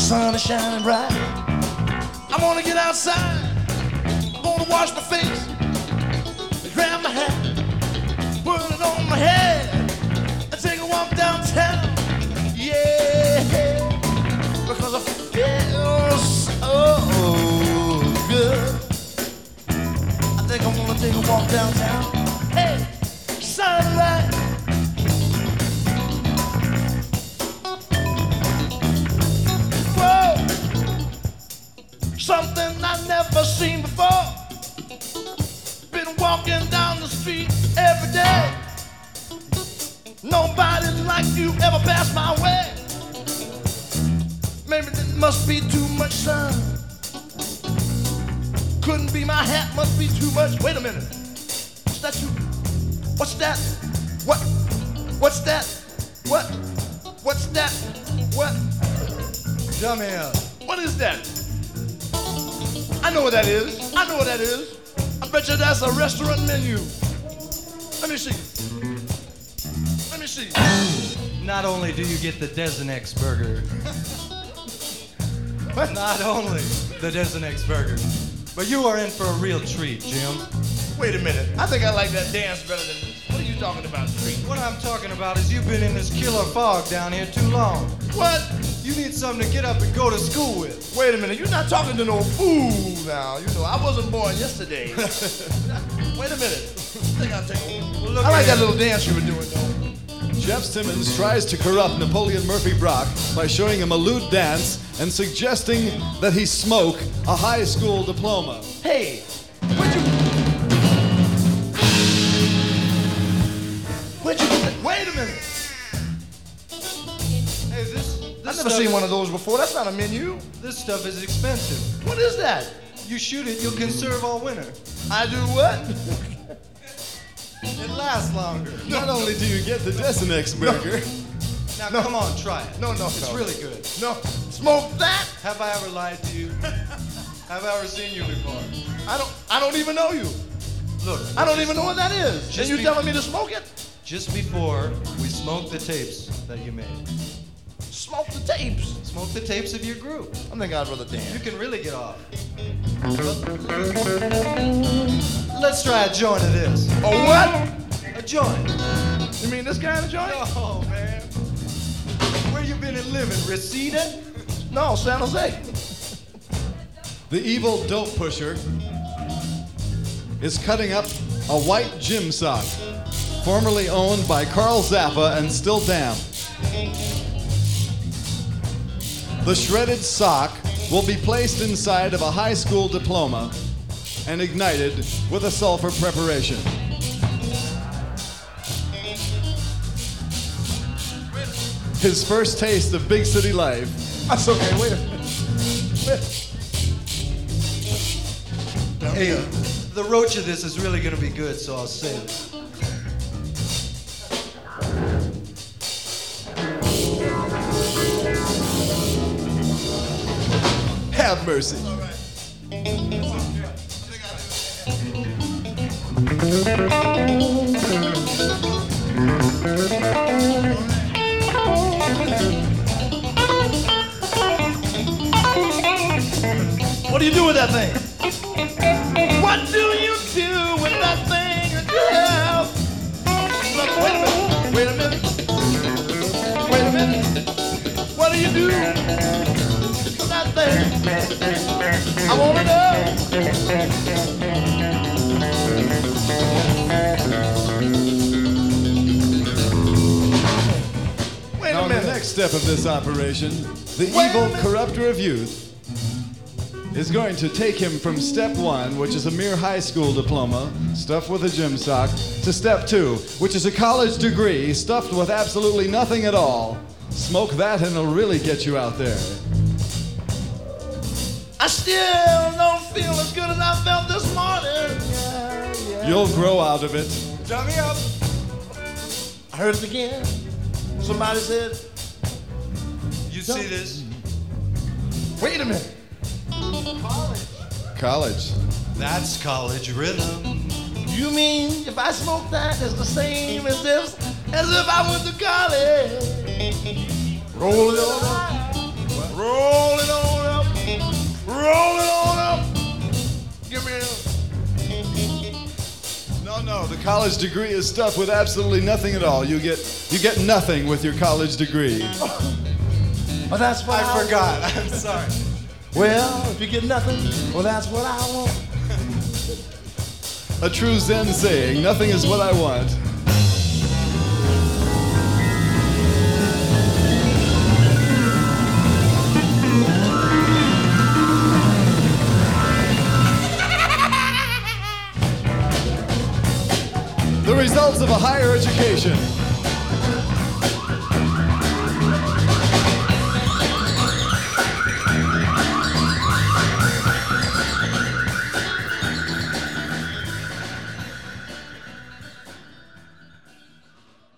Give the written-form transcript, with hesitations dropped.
sun is shining bright. I wanna get outside. I'm gonna wash my face, grab my hat, put it on my head, and take a walk downtown. Yeah, because I feel so good. I think I'm gonna take a walk downtown. Hey, sunlight. Whoa, something I've never seen before. Been walking down the street every day. Nobody like you ever passed my way. Maybe it must be too much sun. Couldn't be my hat, must be too much. Wait a minute. What's that you? What's that? What? What's that? What? What's that? What? Dumbass. What is that? I know what that is. I know what that is. I bet you that's a restaurant menu. Let me see. Let me see. Not only do you get the Desenex burger, What? not only the Desenex burger, but you are in for a real treat, Jim. Wait a minute. I think I like that dance better than this. What are you talking about, Street? What I'm talking about is you've been in this killer fog down here too long. What? You need something to get up and go to school with. Wait a minute. You're not talking to no fool now. You know, I wasn't born yesterday. Wait a minute. I think I'll take a Look I like at that little dance you were doing, though. Jeff Simmons tries to corrupt Napoleon Murphy Brock by showing him a lewd dance and suggesting that he smoke a high school diploma. Hey, where'd you get that? Wait a minute. Hey, this I've never seen one of those before. That's not a menu. This stuff is expensive. What is that? You shoot it, you'll conserve all winter. I do what? It lasts longer. Not only do you get the Desenex burger, Now No. come on, try it. No, no, It's no. really good. No, smoke that? Have I ever lied to you? Have I ever seen you before? I don't even know you. Look, I don't even know what that is. And Just you be- telling me to smoke it? just before we smoked the tapes that you made. Smoke the tapes. Smoke the tapes of your group. I think I'd rather You dance. can really get off. Let's try a joint of this. Oh, what? A joint. You mean this kind of joint? Oh, man. Where you been and living? Reseda? No, San Jose. the evil dope pusher is cutting up a white gym sock, formerly owned by Carl Zappa and still damp. The shredded sock will be placed inside of a high school diploma and ignited with a sulfur preparation. His first taste of big city life. That's okay. Wait a minute. Hey, the roach of this is really gonna be good, so I'll save it. Have mercy. What do you do with that thing? What do you do with that thing that you have? Look, wait a minute. Wait a minute. What do you do with that thing? I want to know. Wait Now, a in the minute. next step of this operation, the Wait a evil minute. corrupter of youth is going to take him from step one, which is a mere high school diploma stuffed with a gym sock, to step two, which is a college degree stuffed with absolutely nothing at all. Smoke that and it'll really get you out there. I still don't feel as good as I felt this morning. Yeah. You'll grow out of it. Turn me up. I heard it again. Somebody said, You see this? wait a minute. College. That's college rhythm. You mean if I smoke that, it's the same as if I went to college? Roll it over, Roll it on up. Roll it on up. Give me a... No, the college degree is stuffed with absolutely nothing at all. You get nothing with your college degree. Well, that's what I forgot. I'm sorry. Well, if you get nothing, well, that's what I want. A true Zen saying, nothing is what I want. The results of a higher education.